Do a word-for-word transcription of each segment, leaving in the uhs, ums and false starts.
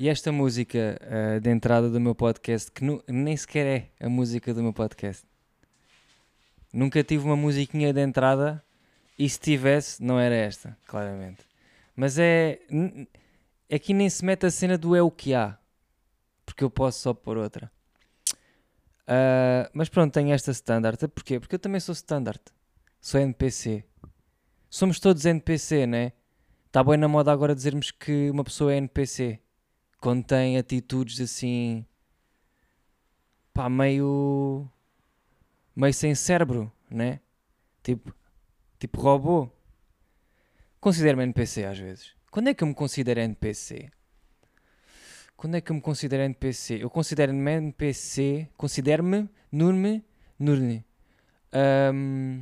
E esta música uh, de entrada do meu podcast, que nu- nem sequer é a música do meu podcast. Nunca tive uma musiquinha de entrada e se tivesse, não era esta, claramente. Mas é... N- aqui nem se mete a cena do é o que há. Porque eu posso só pôr outra. Uh, mas pronto, tenho esta standard. Porquê? Porque eu também sou standard. Sou N P C. Somos todos N P C, né? Está bem na moda agora dizermos que uma pessoa é N P C. Quando tem atitudes assim... Pá, meio... Meio sem cérebro, né? Tipo... Tipo robô. Considero-me N P C às vezes. Quando é que eu me considero N P C? Quando é que eu me considero N P C? Eu considero-me N P C... Considero-me... Nurme... Nurne. Um,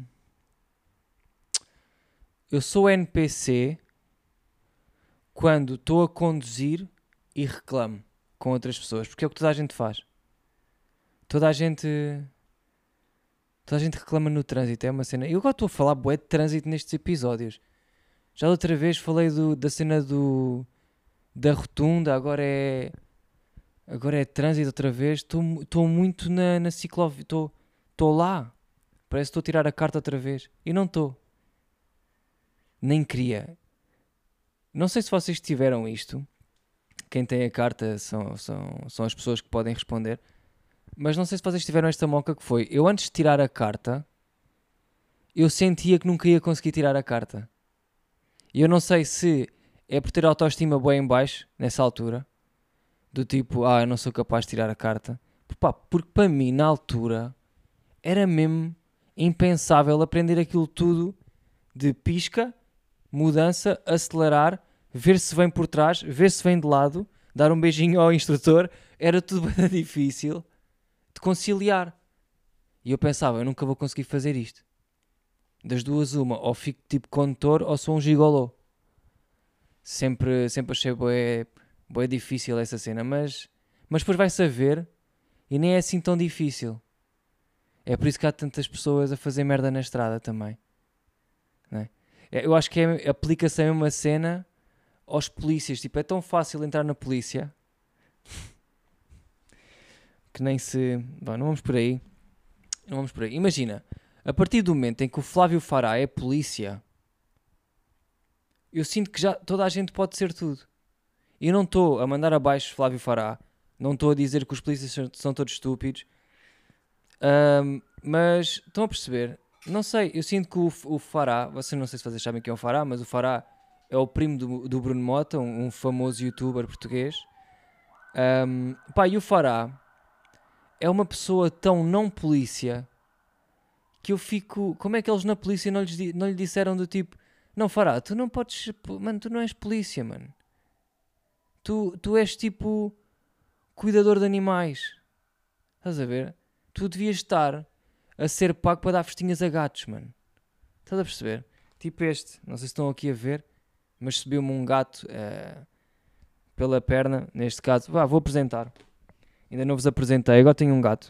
eu sou N P C... Quando estou a conduzir e reclamo com outras pessoas. Porque é o que toda a gente faz. Toda a gente... Toda a gente reclama no trânsito. É uma cena... Eu agora estou a falar bué de trânsito nestes episódios. Já outra vez falei do, da cena do... Da rotunda. Agora é... Agora é trânsito outra vez. Estou muito na, na ciclovia. Estou lá. Parece que estou a tirar a carta outra vez. E não estou. Nem queria. Não sei se vocês tiveram isto. Quem tem a carta são, são, são as pessoas que podem responder. Mas não sei se vocês tiveram esta moca que foi. Eu antes de tirar a carta, eu sentia que nunca ia conseguir tirar a carta. E eu não sei se é por ter a autoestima bem em baixo, nessa altura. Do tipo, ah, eu não sou capaz de tirar a carta. Pá, porque para mim, na altura, era mesmo impensável aprender aquilo tudo de pisca, mudança, acelerar, ver se vem por trás, ver se vem de lado, dar um beijinho ao instrutor. Era tudo bem difícil de conciliar. E eu pensava, eu nunca vou conseguir fazer isto. Das duas uma, ou fico tipo condutor ou sou um gigolô. Sempre, sempre achei bué, bué difícil essa cena, mas, mas depois vai saber e nem é assim tão difícil. É por isso que há tantas pessoas a fazer merda na estrada também. Não é? Eu acho que é, aplica-se a mesma cena aos polícias. Tipo, é tão fácil entrar na polícia que nem se... Bom, não vamos por aí. Não vamos por aí. Imagina, a partir do momento em que o Flávio Fará é polícia, eu sinto que já toda a gente pode ser tudo. E eu não estou a mandar abaixo Flávio Fará. Não estou a dizer que os polícias são, são todos estúpidos. Um, mas estão a perceber? Não sei, eu sinto que o, o Fará... Vocês não sei se vocês sabem quem é o Fará, mas o Fará é o primo do, do Bruno Mota, um, um famoso youtuber português. Um, pá, e o Fará é uma pessoa tão não polícia que eu fico... Como é que eles na polícia não, lhes, não lhe disseram do tipo... Não, Fará, tu não podes... Mano, tu não és polícia, mano. Tu, tu és tipo... Cuidador de animais. Estás a ver? Tu devias estar a ser pago para dar festinhas a gatos, mano. Estás a perceber? Tipo este. Não sei se estão aqui a ver, mas subiu-me um gato uh, pela perna. Neste caso, vá, vou apresentar. Ainda não vos apresentei. Agora tenho um gato.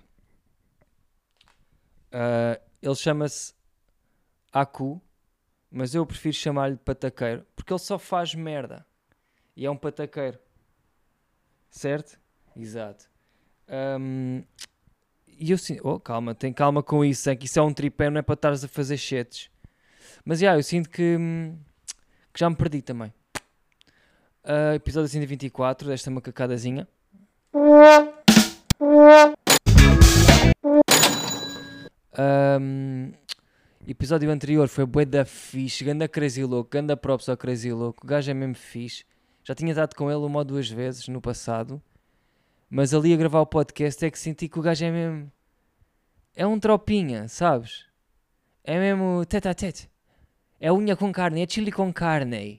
Uh, ele chama-se Aku, mas eu prefiro chamar-lhe pataqueiro, porque ele só faz merda. E é um pataqueiro. Certo? Exato. Um, e eu sinto... Oh, calma, tem calma com isso. É que isso é um tripé, não é para estares a fazer chetes. Mas, já, yeah, eu sinto que, que já me perdi também. Uh, episódio cento e vinte e quatro desta macacadazinha. Um, episódio anterior foi bué da fixe, ganda crazy louco, ganda props ao crazy louco, o gajo é mesmo fixe. Já tinha dado com ele uma ou duas vezes no passado, mas ali a gravar o podcast é que senti que o gajo é mesmo... É um tropinha, sabes? É mesmo tete a tete. É unha com carne, é chili com carne.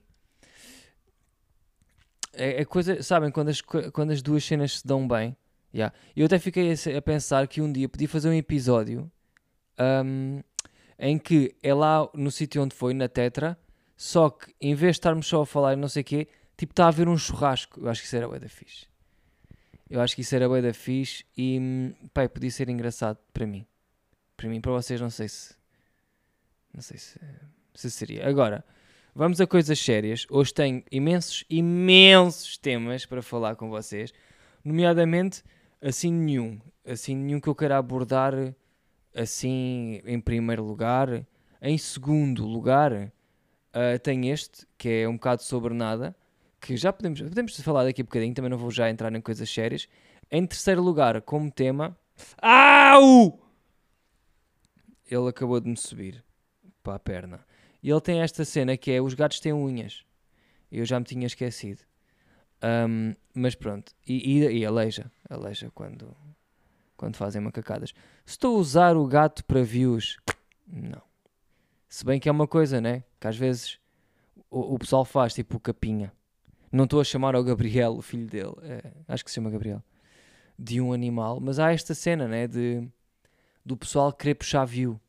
É, é coisa, sabem, quando as, quando as duas cenas se dão bem. Yeah. Eu até fiquei a, a pensar que um dia podia fazer um episódio um, em que é lá no sítio onde foi, na Tetra, só que em vez de estarmos só a falar e não sei o quê, tipo, está a haver um churrasco. Eu acho que isso era bué da fixe. Eu acho que isso era bué da fixe e, pá, podia ser engraçado para mim. Para mim, para vocês, não sei se... Não sei se, se seria. Agora, vamos a coisas sérias. Hoje tenho imensos, imensos temas para falar com vocês. Nomeadamente, assim nenhum. Assim nenhum que eu queira abordar assim em primeiro lugar. Em segundo lugar, uh, tem este, que é um bocado sobre nada, que já podemos, podemos falar daqui a bocadinho, também não vou já entrar em coisas sérias. Em terceiro lugar, como tema... Au! Ele acabou de me subir para a perna. E ele tem esta cena que é, os gatos têm unhas. Eu já me tinha esquecido. Um, mas pronto. E, e, e aleija. Aleija quando, quando fazem macacadas. Se estou a usar o gato para views... Não. Se bem que é uma coisa, né? Que às vezes o, o pessoal faz, tipo o Capinha. Não estou a chamar ao Gabriel, o filho dele. É, acho que se chama Gabriel. De um animal. Mas há esta cena, né? De, do pessoal querer puxar view.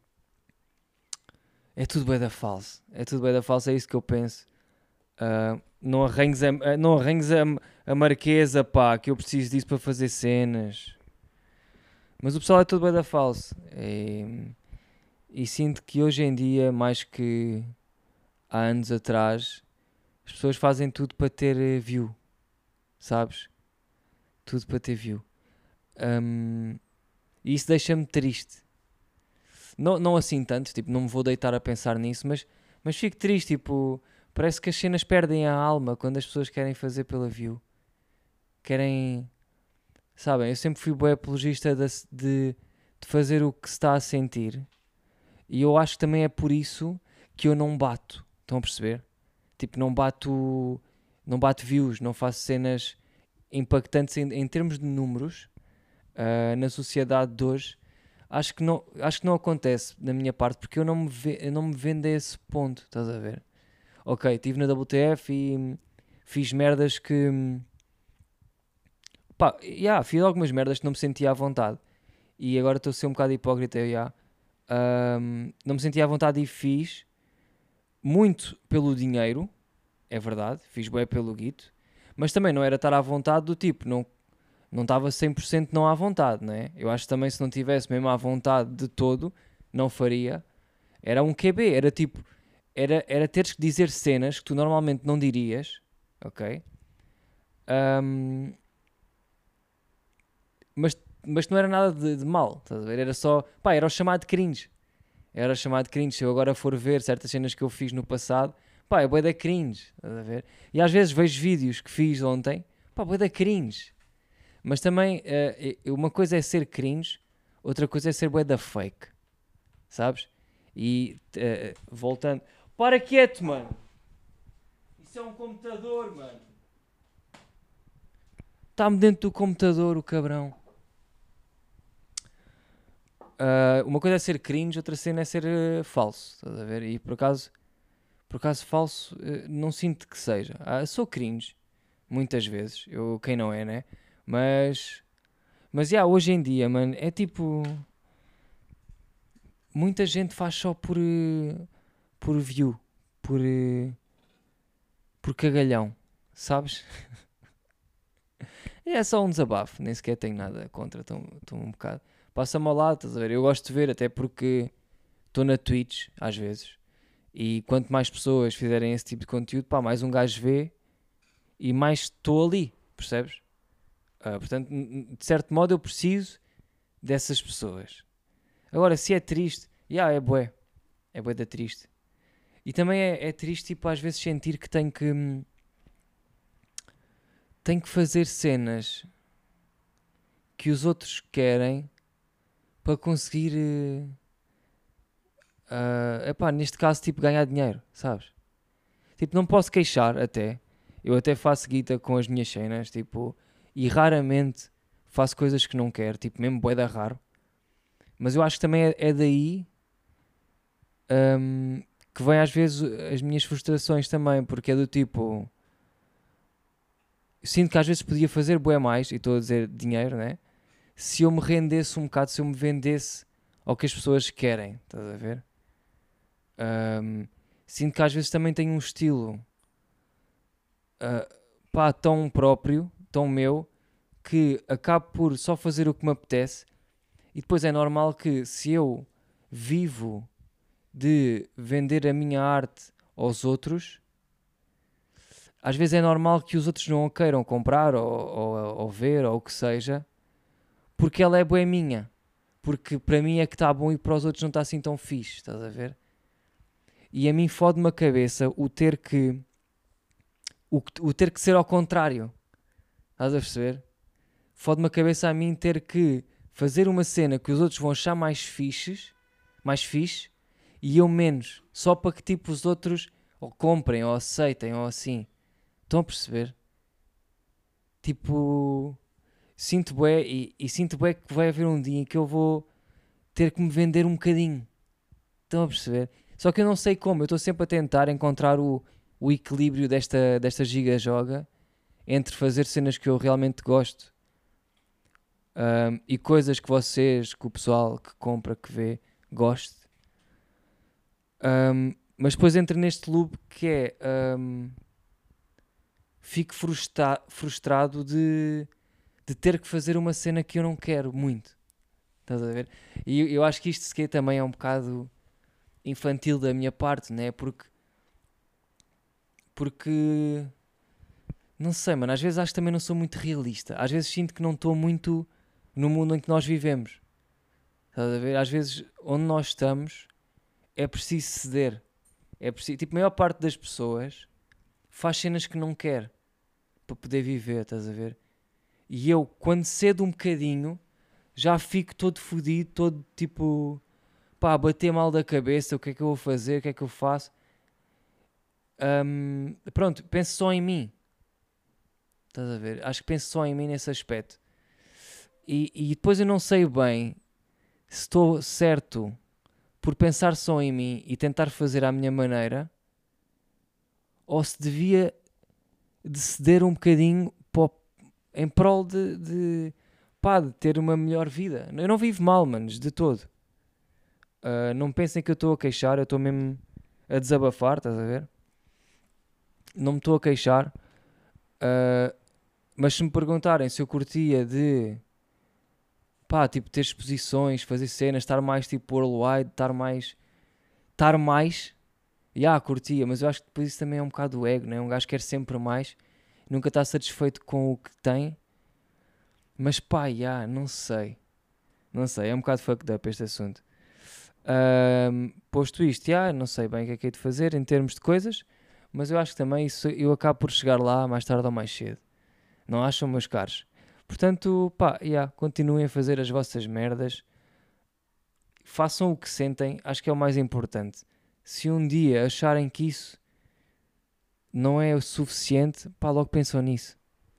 É tudo bué da falso. É tudo bué da falso, é isso que eu penso. Uh, não arranhes, a, não arranhes a, a marquesa, pá, que eu preciso disso para fazer cenas. Mas o pessoal é tudo bué da falso. É, e sinto que hoje em dia, mais que há anos atrás, as pessoas fazem tudo para ter view. Sabes? Tudo para ter view. Um, e isso deixa-me triste. Não, não assim tanto, tipo, não me vou deitar a pensar nisso, mas, mas fico triste, tipo, parece que as cenas perdem a alma quando as pessoas querem fazer pela view. Querem, sabem, eu sempre fui bué apologista de, de, de fazer o que se está a sentir. E eu acho que também é por isso que eu não bato, estão a perceber? Tipo, não bato, não bato views, não faço cenas impactantes em, em termos de números uh, na sociedade de hoje. Acho que, não, acho que não acontece da minha parte, porque eu não me, ve, eu não me vendo a esse ponto, estás a ver? Ok, estive na W T F e hum, fiz merdas que... Hum, pá, yeah, fiz algumas merdas que não me sentia à vontade. E agora estou a ser um bocado hipócrita, yeah. um, não me sentia à vontade e fiz muito pelo dinheiro, é verdade, fiz bué pelo guito, mas também não era estar à vontade do tipo, não... Não estava cem por cento não à vontade, né? Eu acho que também se não tivesse mesmo à vontade de todo, não faria. Era um Q B, era tipo... Era, era teres que dizer cenas que tu normalmente não dirias, ok? Um, mas, mas não era nada de, de mal, estás a ver? Era só... Pá, era o chamado cringe. Era o chamado cringe. Se eu agora for ver certas cenas que eu fiz no passado, pá, é bué da cringe, estás a ver? E às vezes vejo vídeos que fiz ontem, pá, bué da cringe. Mas também, uh, uma coisa é ser cringe, outra coisa é ser bué da fake. Sabes? E, uh, voltando... Para quieto, mano! Isso é um computador, mano! Está-me dentro do computador, o cabrão. Uh, uma coisa é ser cringe, outra cena é ser uh, falso. Estás a ver? E por acaso, por acaso falso, uh, não sinto que seja. Uh, sou cringe, muitas vezes. Eu, quem não é, né? Mas... Mas, já, yeah, hoje em dia, mano, é tipo... Muita gente faz só por... Uh, por view. Por... Uh, por cagalhão. Sabes? É só um desabafo. Nem sequer tenho nada contra. Estou um bocado... Passa-me ao lado, estás a ver? Eu gosto de ver, até porque... Estou na Twitch, às vezes. E quanto mais pessoas fizerem esse tipo de conteúdo, pá, mais um gajo vê. E mais estou ali. Percebes? Uh, portanto, de certo modo, eu preciso dessas pessoas. Agora, se é triste, já, yeah, é bué. É bué da triste. E também é, é triste, tipo, às vezes sentir que tenho que... Hum, tenho que fazer cenas que os outros querem para conseguir... Uh, uh, epá, neste caso, tipo, ganhar dinheiro, sabes? Tipo, não posso queixar, até. Eu até faço guita com as minhas cenas, tipo... E raramente faço coisas que não quero, tipo, mesmo bué da raro. Mas eu acho que também é, é daí um, que vem às vezes as minhas frustrações também, porque é do tipo... Sinto que às vezes podia fazer bué mais, e estou a dizer dinheiro, né? Se eu me rendesse um bocado, se eu me vendesse ao que as pessoas querem, estás a ver? Um, sinto que às vezes também tenho um estilo uh, pá, tão próprio, tão meu, que acabo por só fazer o que me apetece. E depois é normal que se eu vivo de vender a minha arte aos outros, às vezes é normal que os outros não a queiram comprar ou, ou, ou ver ou o que seja, porque ela é bué minha. Porque para mim é que está bom e para os outros não está assim tão fixe, estás a ver? E a mim fode-me a cabeça o ter que o, o ter que ser ao contrário, estás a perceber? Fode-me a cabeça a mim ter que fazer uma cena que os outros vão achar mais fixes, mais fixe, e eu menos, só para que tipo os outros ou comprem ou aceitem ou assim. Estão a perceber? Tipo, sinto bué e, e sinto bué que vai haver um dia em que eu vou ter que me vender um bocadinho. Estão a perceber? Só que eu não sei como, eu estou sempre a tentar encontrar o, o equilíbrio desta, desta giga-joga entre fazer cenas que eu realmente gosto um, e coisas que vocês, que o pessoal que compra, que vê, goste. Um, mas depois entro neste loop que é... Um, fico frustra- frustrado de, de ter que fazer uma cena que eu não quero muito. Estás a ver? E eu, eu acho que isto sequer também é um bocado infantil da minha parte, né? Porque... Porque... Não sei, mano. Às vezes acho que também não sou muito realista. Às vezes sinto que não estou muito no mundo em que nós vivemos. Estás a ver? Às vezes, onde nós estamos, é preciso ceder. É preciso... Tipo, a maior parte das pessoas faz cenas que não quer para poder viver, estás a ver? E eu, quando cedo um bocadinho, já fico todo fodido, todo tipo... Pá, bater mal da cabeça, o que é que eu vou fazer, o que é que eu faço? Um, pronto, penso só em mim. Estás a ver? Acho que penso só em mim nesse aspecto. E, e depois eu não sei bem se estou certo por pensar só em mim e tentar fazer à minha maneira ou se devia de ceder um bocadinho para o- em prol de, de, pá, de ter uma melhor vida. Eu não vivo mal, manos, de todo. Uh, não pensem que eu estou a queixar, eu estou mesmo a desabafar, estás a ver? Não me estou a queixar. Uh, mas se me perguntarem se eu curtia de, pá, tipo, ter exposições, fazer cenas, estar mais tipo worldwide, estar mais, estar mais, já, yeah, curtia, mas eu acho que depois isso também é um bocado do ego, né? Um gajo quer sempre mais, nunca está satisfeito com o que tem, mas pá, já, yeah, não sei, não sei, é um bocado fucked up este assunto. Um, posto isto, já, yeah, não sei bem o que é que é de fazer em termos de coisas, mas eu acho que também isso, eu acabo por chegar lá mais tarde ou mais cedo. Não acham, meus caros? Portanto, pá, yeah, continuem a fazer as vossas merdas. Façam o que sentem, acho que é o mais importante. Se um dia acharem que isso não é o suficiente, pá, logo pensam nisso.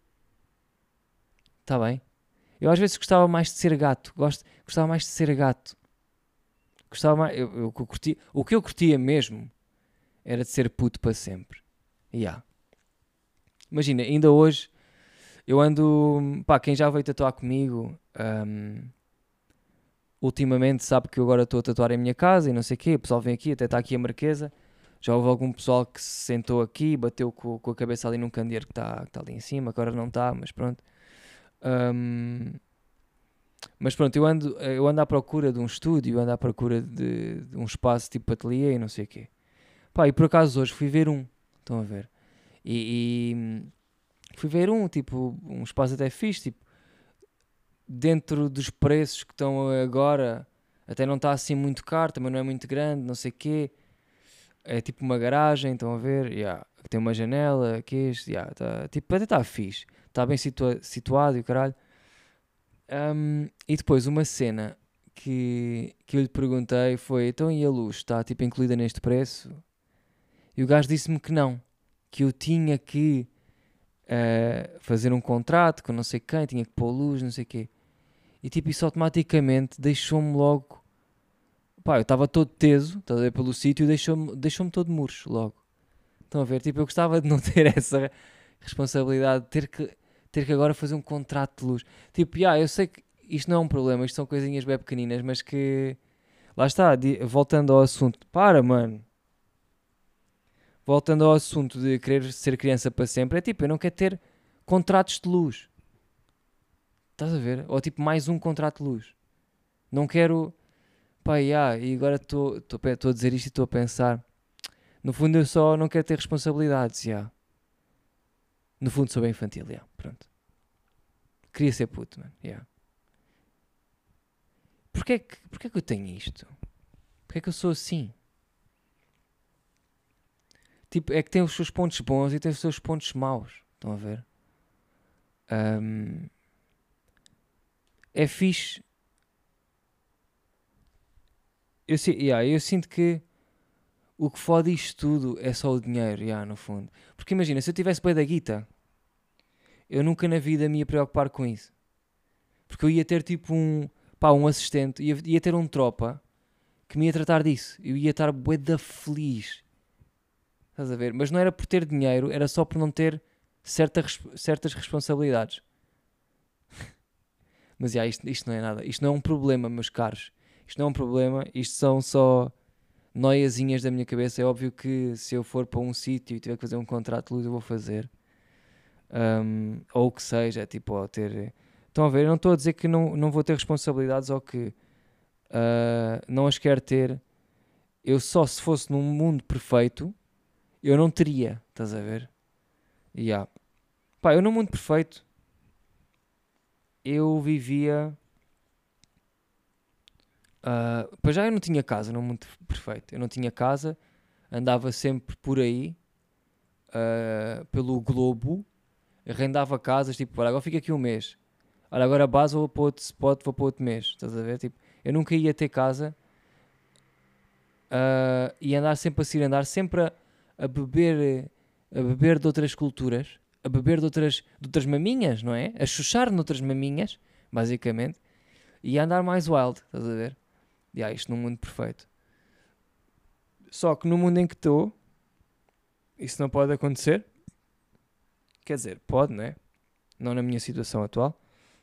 Está bem? Eu às vezes gostava mais de ser gato. Gosto, gostava mais de ser gato. Gostava mais, eu, eu, o, que eu curtia, o que eu curtia mesmo era de ser puto para sempre. Yeah. Imagina, ainda hoje eu ando... Pá, quem já veio tatuar comigo... Um, ultimamente sabe que eu agora estou a tatuar em minha casa e não sei o quê, o pessoal vem aqui, até está aqui a marquesa, já houve algum pessoal que se sentou aqui, bateu com, com a cabeça ali num candeeiro que está que tá ali em cima, agora não está, mas pronto. Um, mas pronto, eu ando, eu ando à procura de um estúdio, ando à procura de, de um espaço tipo ateliê e não sei o quê. Pá, e por acaso hoje fui ver um, estão a ver, e, e fui ver um, tipo, um espaço até fixe, tipo, dentro dos preços que estão agora, até não está assim muito caro, também não é muito grande, não sei o quê. É tipo uma garagem, estão a ver? Yeah. Tem uma janela, que este, yeah, tá, tipo, até está fixe. Está bem situa situado e o caralho. Um, e depois uma cena que, que eu lhe perguntei foi, então e a luz está tipo incluída neste preço? E o gajo disse-me que não. Que eu tinha que uh, fazer um contrato com não sei quem, tinha que pôr luz, não sei o quê. E tipo, isso automaticamente deixou-me logo... Pá, eu estava todo teso, estás a ver, pelo sítio e deixou-me deixou todo murcho logo. Estão a ver? Tipo, eu gostava de não ter essa responsabilidade de ter que, ter que agora fazer um contrato de luz. Tipo, yeah, eu sei que isto não é um problema, isto são coisinhas bem pequeninas, mas que... Lá está, di- voltando ao assunto. Para, mano. Voltando ao assunto de querer ser criança para sempre, é tipo, eu não quero ter contratos de luz. Estás a ver? Ou tipo, mais um contrato de luz. Não quero... Pá, yeah, e agora estou a dizer isto e estou a pensar... No fundo eu só não quero ter responsabilidades, já. Yeah. No fundo sou bem infantil, já. Yeah. Pronto. Queria ser puto, mano, já. Yeah. Porquê que, porquê que eu tenho isto? Porquê que eu sou assim? Tipo, é que tem os seus pontos bons e tem os seus pontos maus. Estão a ver? Um, é fixe. Eu, yeah, eu sinto que o que fode isto tudo é só o dinheiro, yeah, no fundo. Porque imagina, se eu tivesse bem da guita, eu nunca na vida me ia preocupar com isso. Porque eu ia ter tipo um, pá, um assistente, ia, ia ter um tropa que me ia tratar disso. Eu ia estar bué da feliz. Estás a ver? Mas não era por ter dinheiro, era só por não ter certa, certas responsabilidades. Mas já, yeah, isto, isto não é nada. Isto não é um problema, meus caros. Isto não é um problema. Isto são só noiazinhas da minha cabeça. É óbvio que se eu for para um sítio e tiver que fazer um contrato de luz, eu vou fazer. Um, ou o que seja, tipo, ó, ter... Estão a ver? Eu não estou a dizer que não, não vou ter responsabilidades ou que uh, não as quero ter. Eu só, se fosse num mundo perfeito, eu não teria. Estás a ver? E yeah. Pá, eu num mundo perfeito, eu vivia... Uh, para já eu não tinha casa num mundo perfeito. Eu não tinha casa, andava sempre por aí, uh, pelo globo, arrendava casas, tipo, olha, agora fica aqui um mês. Olha, agora a base vou para outro spot, vou para outro mês. Estás a ver? Tipo, eu nunca ia ter casa uh, e andar sempre a se andar sempre a, a beber a beber de outras culturas, a beber de outras, de outras maminhas, não é? A chuchar noutras maminhas, basicamente, e a andar mais wild, estás a ver? E há isto num mundo perfeito. Só que no mundo em que estou, isso não pode acontecer. Quer dizer, pode, não é? Não na minha situação atual.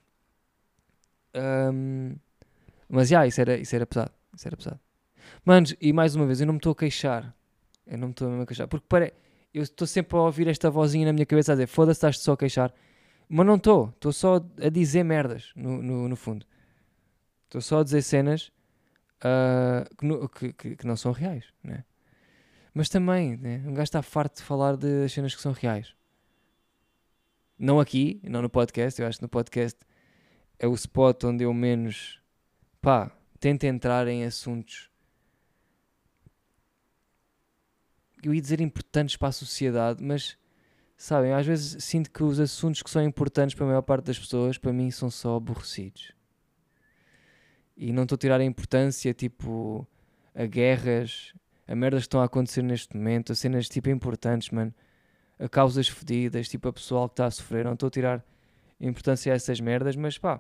Um, mas já, yeah, isso, era, isso era pesado. Isso era pesado. Manos, e mais uma vez, eu não me estou a queixar. Eu não me estou a queixar. Porque pare... eu estou sempre a ouvir esta vozinha na minha cabeça a dizer, foda-se, estás-te só a queixar. Mas não estou. Estou só a dizer merdas, no, no, no fundo. Estou só a dizer cenas uh, que, no, que, que, que não são reais, né? Mas também, né? Um gajo está farto de falar das cenas que são reais. Não aqui, não no podcast. Eu acho que no podcast é o spot onde eu menos, pá, tento entrar em assuntos, eu ia dizer importantes para a sociedade, mas, sabem, às vezes sinto que os assuntos que são importantes para a maior parte das pessoas, para mim, são só aborrecidos. E não estou a tirar a importância, tipo, a guerras, a merdas que estão a acontecer neste momento, a cenas, tipo, importantes, mano, a causas fedidas, tipo, a pessoal que está a sofrer. Não estou a tirar importância a essas merdas, mas, pá,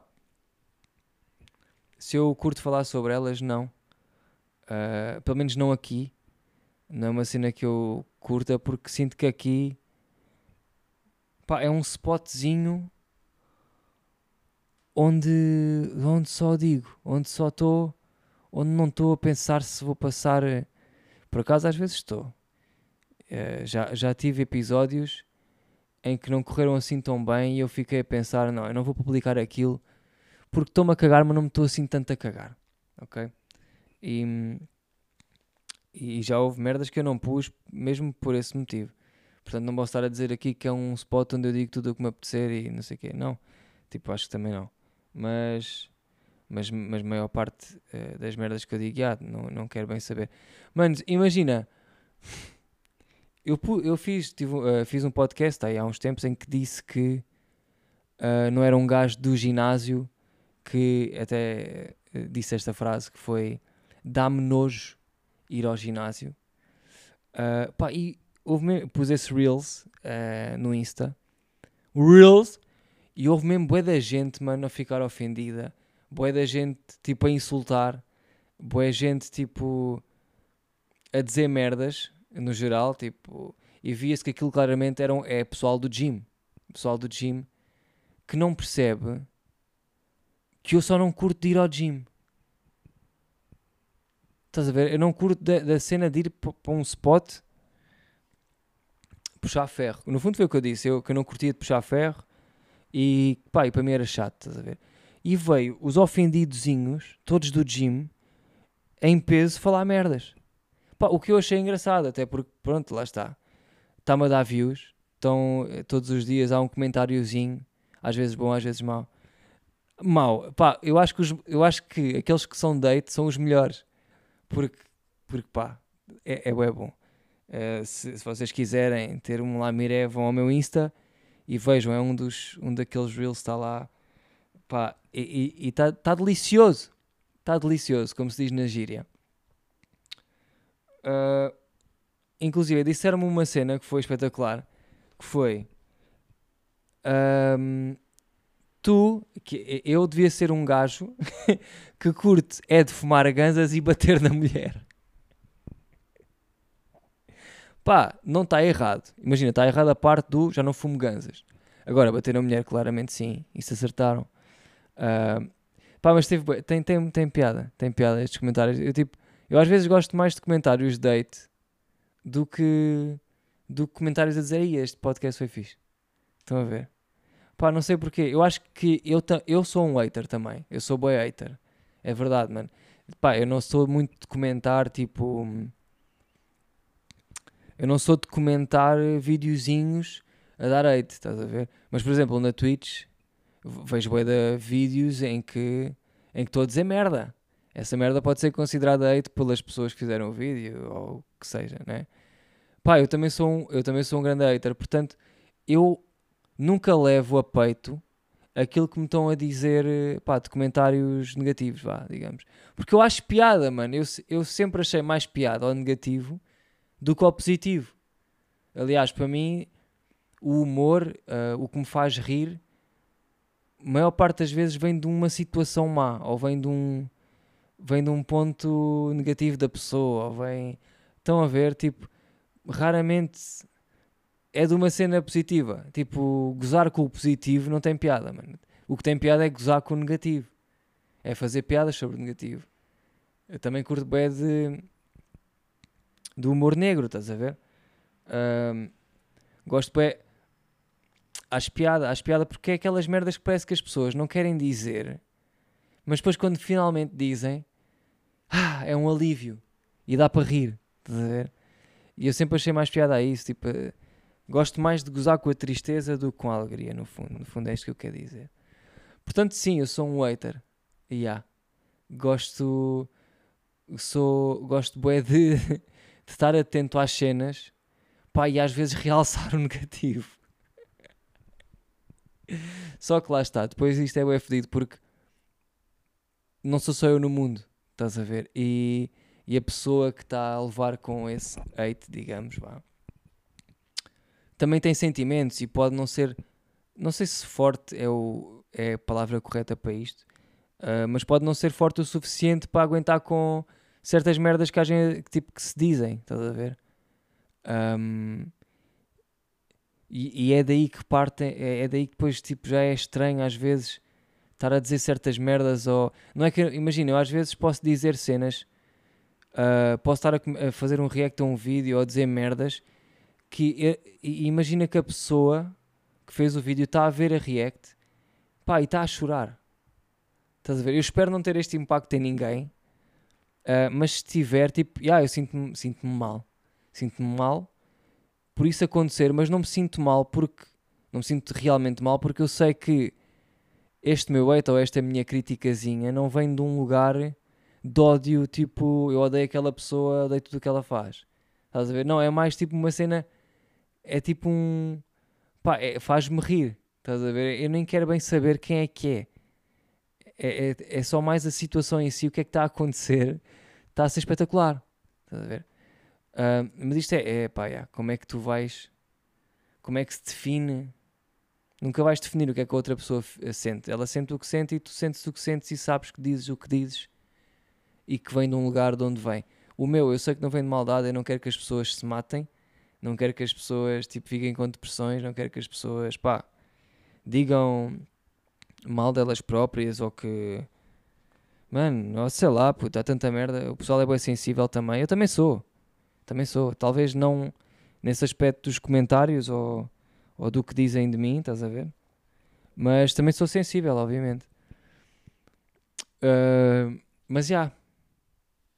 se eu curto falar sobre elas, não. Uh, pelo menos não aqui. Não é uma cena que eu curta, porque sinto que aqui, pá, é um spotzinho onde, onde só digo, onde só estou, onde não estou a pensar se vou passar. Por acaso às vezes estou. Uh, já, já tive episódios em que não correram assim tão bem e eu fiquei a pensar, não, eu não vou publicar aquilo porque estou-me a cagar, mas não me estou assim tanto a cagar. Ok? E... E já houve merdas que eu não pus, mesmo por esse motivo. Portanto, não posso estar a dizer aqui que é um spot onde eu digo tudo o que me apetecer e não sei o quê. Não. Tipo, acho que também não. Mas, mas, mas a maior parte uh, das merdas que eu digo, ah, não, não quero bem saber. Manos, imagina. Eu, eu fiz, tive, uh, fiz um podcast aí há uns tempos em que disse que uh, não era um gajo do ginásio que até uh, disse esta frase que foi dá-me nojo ir ao ginásio. Uh, pá, e houve mesmo, pus esse Reels uh, no Insta. Reels! E houve mesmo bué da gente, mano, a ficar ofendida. Bué da gente, tipo, a insultar. Bué gente, tipo, a dizer merdas, no geral, tipo... E via-se que aquilo claramente era um, é pessoal do gym. Pessoal do gym que não percebe que eu só não curto de ir ao gym. Estás a ver? Eu não curto da, da cena de ir para um spot puxar ferro. No fundo foi o que eu disse. Eu que eu não curtia de puxar ferro e, pá, e para mim era chato, estás a ver? E veio os ofendidozinhos, todos do gym, em peso, falar merdas. Pá, o que eu achei engraçado, até porque, pronto, lá está. Está-me a dar views. Então, eh, todos os dias há um comentáriozinho. Às vezes bom, às vezes mau. Mau. Pá, eu acho que, os- eu acho que aqueles que são date são os melhores. Porque, porque pá, é, é bué bom. Eh, se, se vocês quiserem ter um Lamiré, vão ao meu Insta e vejam. É um, dos, um daqueles reels que está lá. Pá, e está tá delicioso. Está delicioso, como se diz na gíria. Uh, inclusive, disseram-me uma cena que foi espetacular. Que foi... ahm, tu, que eu devia ser um gajo que curte é de fumar ganzas e bater na mulher. Pá, não está errado. Imagina, está errado a parte do já não fumo ganzas. Agora, bater na mulher, claramente sim. Isso acertaram. Ah, pá, mas teve, bué- tem, tem, tem piada. Tem piada estes comentários. Eu, tipo, eu às vezes gosto mais de comentários de date do que, do que comentários a dizer: "Ih, este podcast foi fixe." Estão a ver? Pá, não sei porquê. Eu acho que eu, ta- eu sou um hater também. Eu sou boi hater. É verdade, mano. Pá, eu não sou muito de comentar, tipo... Eu não sou de comentar eh, videozinhos a dar hate, estás a ver? Mas, por exemplo, na Twitch, v- vejo bué de vídeos em que em que estou a dizer merda. Essa merda pode ser considerada hate pelas pessoas que fizeram o vídeo, ou o que seja, né? Pá, eu também sou um, eu também sou um grande hater. Portanto, eu nunca levo a peito aquilo que me estão a dizer, eh, pá, de comentários negativos, vá, digamos. Porque eu acho piada, mano. Eu, se- eu sempre achei mais piada ao negativo do que ao positivo. Aliás, para mim, o humor, ah, o que me faz rir, a maior parte das vezes vem de uma situação má, ou vem de um, vem de um ponto negativo da pessoa, ou vem... Estão a ver, tipo, raramente é de uma cena positiva. Tipo, gozar com o positivo não tem piada, mano. O que tem piada é gozar com o negativo. É fazer piadas sobre o negativo. Eu também curto bem de, de humor negro, estás a ver? Ahm, gosto bem... Acho piada, acho piada porque é aquelas merdas que parece que as pessoas não querem dizer, mas depois quando finalmente dizem, ah, é um alívio. E dá para rir, estás a ver? E eu sempre achei mais piada a isso, tipo... eh, gosto mais de gozar com a tristeza do que com a alegria, no fundo. No fundo é isto que eu quero dizer. Portanto, sim, eu sou um hater. E yeah, gosto... Sou... Gosto bué de, de estar atento às cenas, pá, e às vezes realçar o negativo. Só que lá está, depois isto é bué fedido porque não sou só eu no mundo, estás a ver? E, e a pessoa que está a levar com esse hate, digamos, vá, também tem sentimentos e pode não ser, não sei se forte é, o, é a palavra correta para isto, ah, mas pode não ser forte o suficiente para aguentar com certas merdas que, a gente, que, tipo, que se dizem, estás a ver? Ahm, e, e é daí que parte, é, é daí que depois tipo, já é estranho às vezes estar a dizer certas merdas ou... Não é que, imagina, eu às vezes posso dizer cenas, ah, posso estar a, com- a fazer um react a um vídeo ou a dizer merdas que e- e imagina que a pessoa que fez o vídeo está a ver a react, pá, e está a chorar. Estás a ver? Eu espero não ter este impacto em ninguém, ah, mas se tiver, tipo, yeah, eu sinto-me sinto-me mal. Sinto-me mal por isso acontecer, mas não me sinto mal porque... Não me sinto realmente mal porque eu sei que este meu hate ou esta minha criticazinha não vem de um lugar de ódio, tipo, eu odeio aquela pessoa, odeio tudo o que ela faz. Estás a ver? Não, é mais tipo uma cena, é tipo um, pá, é- faz-me rir. Estás a ver? Eu nem quero bem saber quem é que é. É, é. É só mais a situação em si, o que é que está a acontecer, está a ser espetacular. Estás a ver? Ah, mas isto é, é pá, yeah, como é que tu vais, como é que se define? Nunca vais definir o que é que a outra pessoa f- sente. Ela sente o que sente e tu sentes o que sentes e sabes que dizes o que dizes e que vem de um lugar de onde vem. O meu, eu sei que não vem de maldade, eu não quero que as pessoas se matem, não quero que as pessoas tipo, fiquem com depressões, não quero que as pessoas, pá, digam mal delas próprias ou que, mano, ou sei lá, puto, há tanta merda, o pessoal é bem sensível também, eu também sou, também sou, talvez não nesse aspecto dos comentários ou, ou do que dizem de mim, estás a ver? Mas também sou sensível, obviamente. Ah, mas já,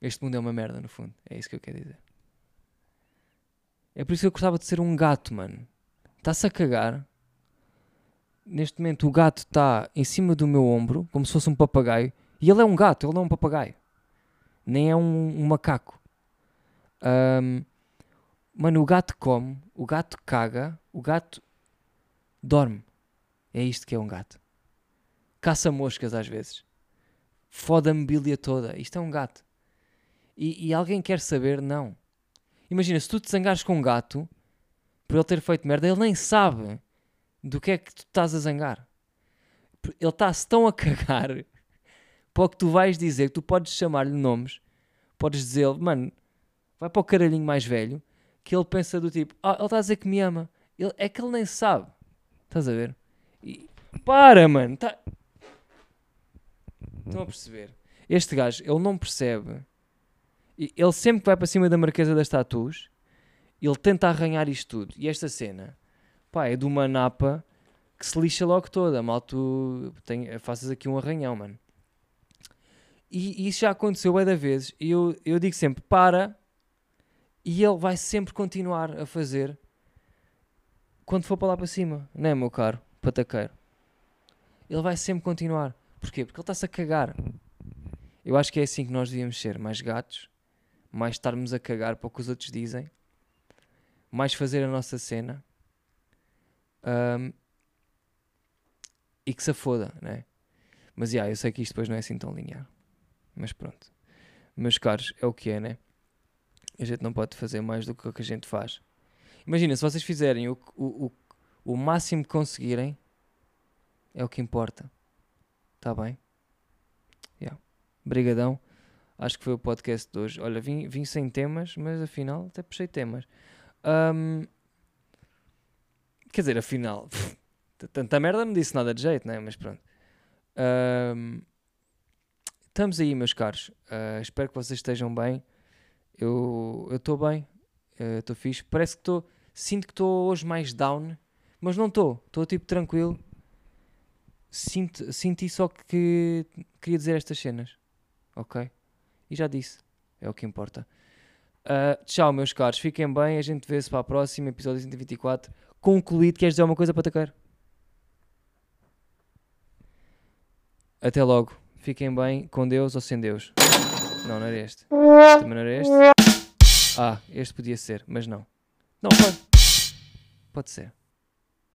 Este mundo é uma merda, no fundo. É isso que eu quero dizer. É por isso que eu gostava de ser um gato, mano. Está-se a cagar. Neste momento o gato está em cima do meu ombro, como se fosse um papagaio. E ele é um gato, ele não é um papagaio. Nem é um, um macaco. Um, mano, o gato come, o gato caga, o gato dorme. É isto que é um gato. Caça moscas às vezes. Fode a mobília toda. Isto é um gato. E, e alguém quer saber? Não. Imagina, se tu te zangares com um gato por ele ter feito merda, ele nem sabe do que é que tu estás a zangar. Ele está-se tão a cagar para o que tu vais dizer, que tu podes chamar-lhe nomes, podes dizer-lhe, mano, vai para o caralhinho mais velho, que ele pensa do tipo, ah, ele está a dizer que me ama. Ele, é que ele nem sabe. Estás a ver? E, para, mano. Tá... Estão a perceber? Este gajo, ele não percebe. Ele sempre que vai para cima da Marquesa das Tatus, ele tenta arranhar isto tudo. E esta cena, pá, é de uma napa que se lixa logo toda. Mal tu tem, faças aqui um arranhão, mano. E, e isso já aconteceu bué da vezes. E eu, eu digo sempre, para. E ele vai sempre continuar a fazer quando for para lá para cima. Não é, meu caro pataqueiro? Ele vai sempre continuar. Porquê? Porque ele está-se a cagar. Eu acho que é assim que nós devíamos ser. Mais gatos. Mais estarmos a cagar para o que os outros dizem. Mais fazer a nossa cena. Um, e que se foda, né? Mas, yeah, eu sei que isto depois não é assim tão linear. Mas pronto. Meus caros, é o que é, né? A gente não pode fazer mais do que o que a gente faz. Imagina, se vocês fizerem o, o, o, o máximo que conseguirem, é o que importa. Está bem? Yeah. Brigadão. Acho que foi o podcast de hoje. Olha, vim, vim sem temas, mas afinal até puxei temas. Um, quer dizer, afinal, pff, tanta merda não disse nada de jeito, né? Mas pronto. Um, estamos aí, meus caros. Uh, espero que vocês estejam bem. Eu estou bem. Estou uh, fixe. Parece que estou... Sinto que estou hoje mais down. Mas não estou. Estou tipo tranquilo. Sinto, senti só que queria dizer estas cenas. Ok? E já disse. É o que importa. Uh, tchau, meus caros. Fiquem bem. A gente vê-se para a próxima. Episódio cento e vinte e quatro. Concluído. Queres dizer alguma coisa para atacar? Até logo. Fiquem bem. Com Deus ou sem Deus. Não, não era este. Também não era este. Ah, este podia ser. Mas não. Não, pode. Pode ser.